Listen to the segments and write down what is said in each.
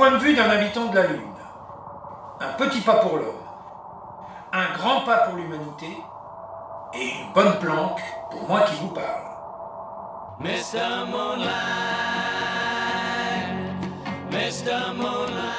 point de vue d'un habitant de la Lune. Un petit pas pour l'homme, un grand pas pour l'humanité, et une bonne planque pour moi qui vous parle. Mr. Moonlight, Mr. Moonlight.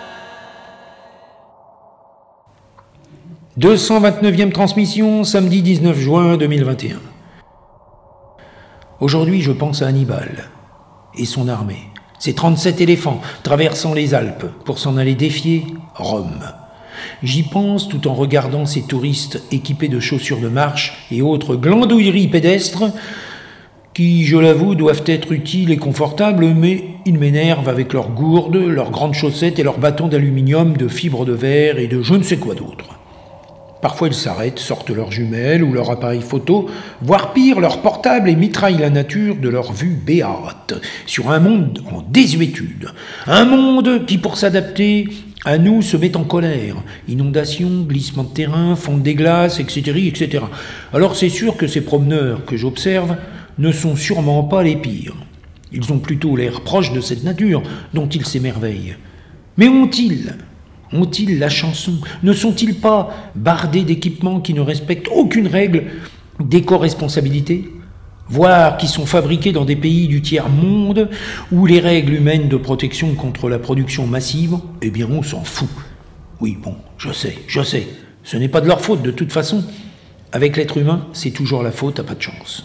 229e transmission, samedi 19 juin 2021. Aujourd'hui, je pense à Hannibal et son armée. Ses 37 éléphants traversant les Alpes pour s'en aller défier Rome. J'y pense tout en regardant ces touristes équipés de chaussures de marche et autres glandouilleries pédestres qui, je l'avoue, doivent être utiles et confortables, mais ils m'énervent avec leurs gourdes, leurs grandes chaussettes et leurs bâtons d'aluminium, de fibres de verre et de je ne sais quoi d'autre. Parfois ils s'arrêtent, sortent leurs jumelles ou leur appareil photo, voire pire, leur portable et mitraillent la nature de leur vue béate, sur un monde en désuétude. Un monde qui, pour s'adapter à nous, se met en colère. Inondations, glissements de terrain, fonte des glaces, etc., etc. Alors c'est sûr que ces promeneurs que j'observe ne sont sûrement pas les pires. Ils ont plutôt l'air proches de cette nature dont ils s'émerveillent. Mais ont-ils la chanson? Ne sont-ils pas bardés d'équipements qui ne respectent aucune règle d'éco-responsabilité, voire qui sont fabriqués dans des pays du tiers-monde où les règles humaines de protection contre la production massive, eh bien on s'en fout. Oui, bon, je sais, ce n'est pas de leur faute de toute façon. Avec l'être humain, c'est toujours la faute, à pas de chance.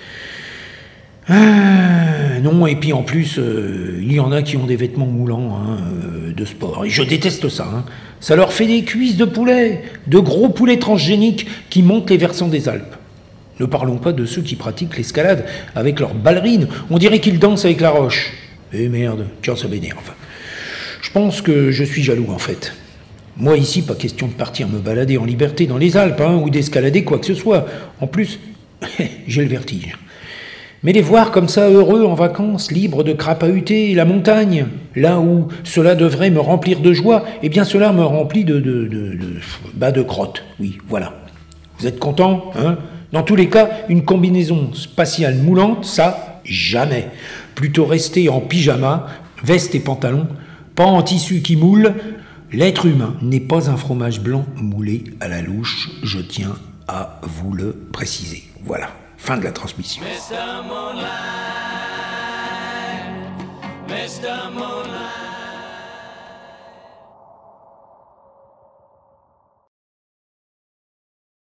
Non, et puis en plus, il y en a qui ont des vêtements moulants de sport. Et je déteste ça. Ça leur fait des cuisses de poulet, de gros poulets transgéniques qui montent les versants des Alpes. Ne parlons pas de ceux qui pratiquent l'escalade avec leurs ballerines. On dirait qu'ils dansent avec la roche. Eh merde, tiens, ça m'énerve. Je pense que je suis jaloux en fait. Moi ici, pas question de partir me balader en liberté dans les Alpes ou d'escalader quoi que ce soit. En plus, j'ai le vertige. Mais les voir comme ça heureux en vacances, libres de crapahuter la montagne, là où cela devrait me remplir de joie, eh bien cela me remplit de crotte. Oui, voilà. Vous êtes contents, Dans tous les cas, une combinaison spatiale moulante, ça, jamais. Plutôt rester en pyjama, veste et pantalon, pas en tissu qui moule. L'être humain n'est pas un fromage blanc moulé à la louche, je tiens à vous le préciser. Voilà. Fin de la transmission. Mr. Moonlight, Mr. Moonlight.